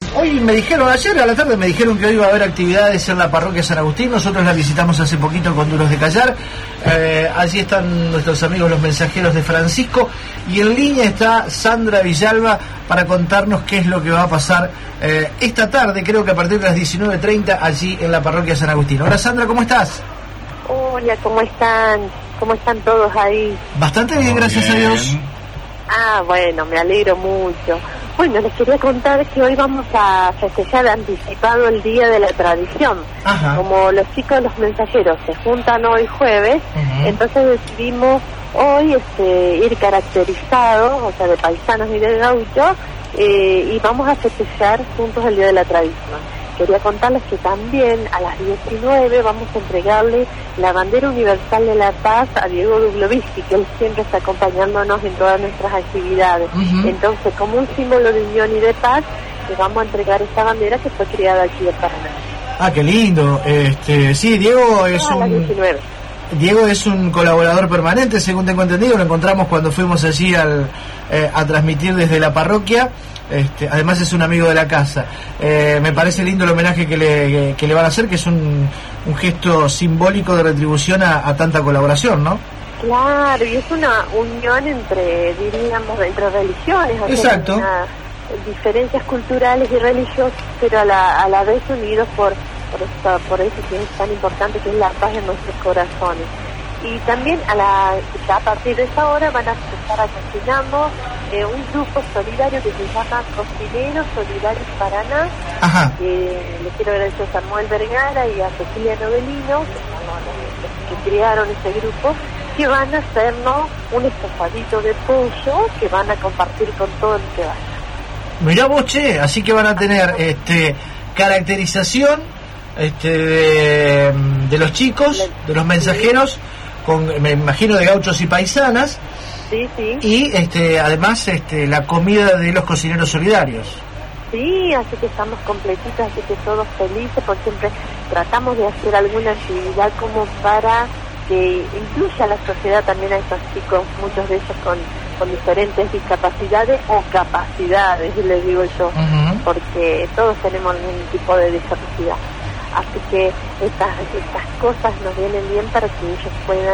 Hoy me dijeron, ayer a la tarde me dijeron que hoy va a haber actividades en la parroquia San Agustín. Nosotros la visitamos hace poquito con Duros de Callar. Allí están nuestros amigos los mensajeros de Francisco. Y en línea está Sandra Villalba para contarnos qué es lo que va a pasar esta tarde, creo que a partir de las 19:30, allí en la parroquia San Agustín. Hola Sandra, ¿cómo estás? Hola, ¿cómo están? ¿Cómo están todos ahí? Bastante bien, gracias a Dios. Ah, bueno, me alegro mucho. Bueno, les quería contar que hoy vamos a festejar anticipado el Día de la Tradición. Ajá. Como los chicos, los mensajeros, se juntan hoy jueves, entonces decidimos hoy ir caracterizados, o sea, de paisanos y de gauchos, y vamos a festejar juntos el Día de la Tradición. Quería contarles que también a las 19 vamos a entregarle la bandera universal de la paz a Diego Dubloviski, que él siempre está acompañándonos en todas nuestras actividades. Entonces, como un símbolo de unión y de paz, le vamos a entregar esta bandera que fue creada aquí en Paraná. Ah, qué lindo. Sí, Diego es a las 19. Diego es un colaborador permanente, según tengo entendido. Lo encontramos cuando fuimos allí a transmitir desde la parroquia. Además es un amigo de la casa. Me parece lindo el homenaje que le van a hacer, que es un gesto simbólico de retribución a tanta colaboración, ¿no? Claro, y es una unión entre religiones. Exacto. Diferencias culturales y religiosas, pero a la vez unidos por eso que es tan importante, que es la paz en nuestros corazones. Y también ya a partir de esa hora van a estar acompañando un grupo solidario que se llama Cocineros Solidarios Paraná. Ajá. Le quiero agradecer a Samuel Vergara y a Cecilia Novelino, que crearon ese grupo, que van a hacernos un estofadito de pollo que van a compartir con todo el que vaya. Mirá vos, che, así que van a tener caracterización de los chicos, de los mensajeros, me imagino de gauchos y paisanas. Sí. Y además la comida de los cocineros solidarios. Sí, así que estamos completitos, así que todos felices, porque siempre tratamos de hacer alguna actividad como para que incluya a la sociedad también a estos chicos, muchos de ellos con diferentes discapacidades o capacidades, les digo yo, porque todos tenemos algún tipo de discapacidad. Así que estas cosas nos vienen bien para que ellos puedan,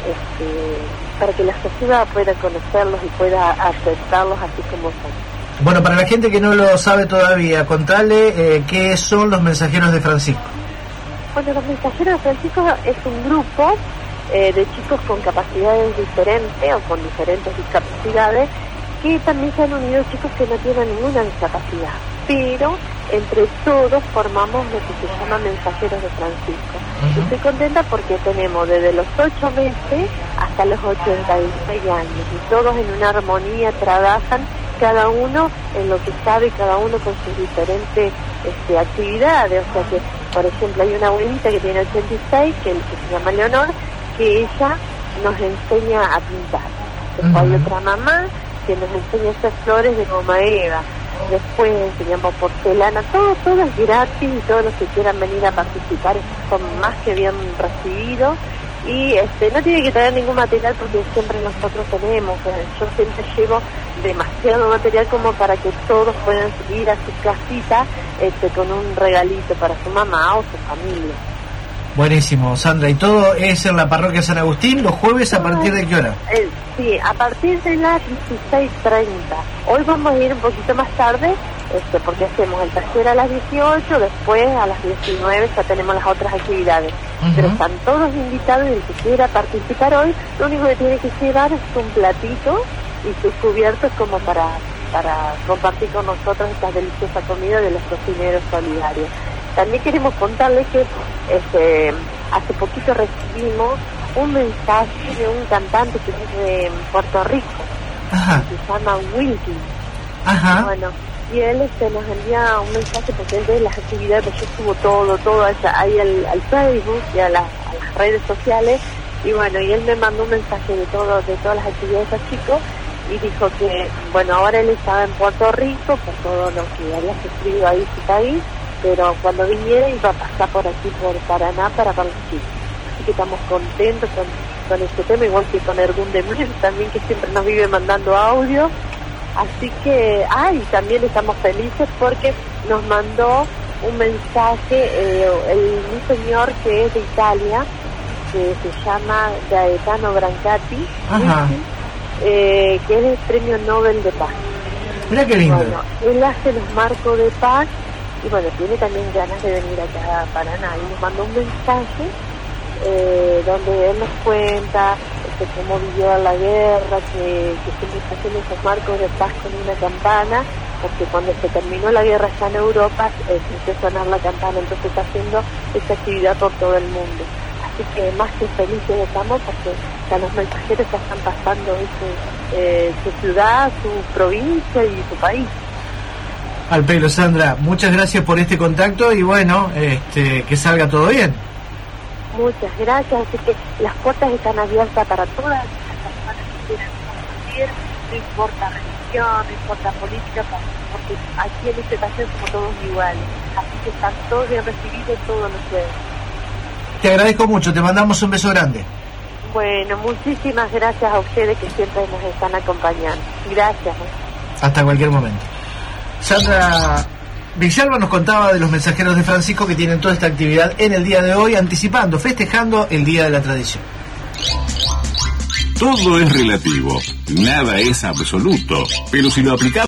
para que la sociedad pueda conocerlos y pueda aceptarlos así como son. Bueno, para la gente que no lo sabe todavía, contale qué son los mensajeros de Francisco. Bueno, los mensajeros de Francisco es un grupo de chicos con capacidades diferentes o con diferentes discapacidades, que también se han unido chicos que no tienen ninguna discapacidad, pero entre todos formamos lo que se llama mensajeros de Francisco. Estoy contenta porque tenemos desde los 8 meses hasta los 86 años, y todos en una armonía trabajan, cada uno en lo que sabe, cada uno con sus diferentes actividades. O sea que, por ejemplo, hay una abuelita que tiene 86, que se llama Leonor, que ella nos enseña a pintar. Después hay otra mamá que nos enseña a hacer flores de goma eva. Después enseñamos porcelana, todo es gratis, y todos los que quieran venir a participar son más que bien recibidos. Y no tiene que traer ningún material, porque siempre nosotros tenemos, yo siempre llevo demasiado material como para que todos puedan ir a su casita con un regalito para su mamá o su familia. Buenísimo, Sandra. ¿Y todo es en la parroquia San Agustín los jueves a partir de qué hora? Sí, a partir de las 16:30. Hoy vamos a ir un poquito más tarde, porque hacemos el taller a las 18, después a las 19 ya tenemos las otras actividades. Pero están todos invitados, y el que quiera participar hoy, lo único que tiene que llevar es un platito y sus cubiertos como para compartir con nosotros esta deliciosa comida de los cocineros solidarios. También queremos contarles que hace poquito recibimos un mensaje de un cantante que es de Puerto Rico. Ajá. Que se llama Wilkin. Ajá. Bueno, y él nos envía un mensaje porque él ve las actividades, yo subo todo ahí al Facebook y a las redes sociales, y bueno, y él me mandó un mensaje de todas las actividades de estos chicos, y dijo que, bueno, ahora él estaba en Puerto Rico por todo lo que había sufrido ahí su país, pero cuando viniera iba a pasar por aquí, por Paraná, para los chicos. Así que estamos contentos con este tema, igual que con Ergun de Mel también, que siempre nos vive mandando audio. Así que, y también estamos felices porque nos mandó un mensaje un señor que es de Italia, que se llama Gaetano Brancati, que es el Premio Nobel de Paz. Mira qué lindo. Bueno, él hace los marcos de paz y bueno, tiene también ganas de venir acá a Paraná y nos mandó un mensaje donde él nos cuenta cómo vivió la guerra, que siempre está haciendo esos marcos de paz con una campana, porque cuando se terminó la guerra allá en Europa empezó a sonar la campana, entonces está haciendo esa actividad por todo el mundo. Así que más que felices estamos porque ya los mensajeros ya están pasando su ciudad, su provincia y su país. Al pelo, Sandra, muchas gracias por este contacto y bueno, que salga todo bien. Muchas gracias, así que las puertas están abiertas para todas las personas que quieran compartir, no importa religión, no importa política, porque aquí en este taller somos todos iguales, así que están todos bien recibidos todos los jueves. Te agradezco mucho, te mandamos un beso grande. Bueno, muchísimas gracias a ustedes que siempre nos están acompañando. Gracias. Hasta cualquier momento. Sandra Villalba nos contaba de los mensajeros de Francisco que tienen toda esta actividad en el día de hoy, anticipando, festejando el Día de la Tradición. Todo es relativo, nada es absoluto, pero si lo aplicamos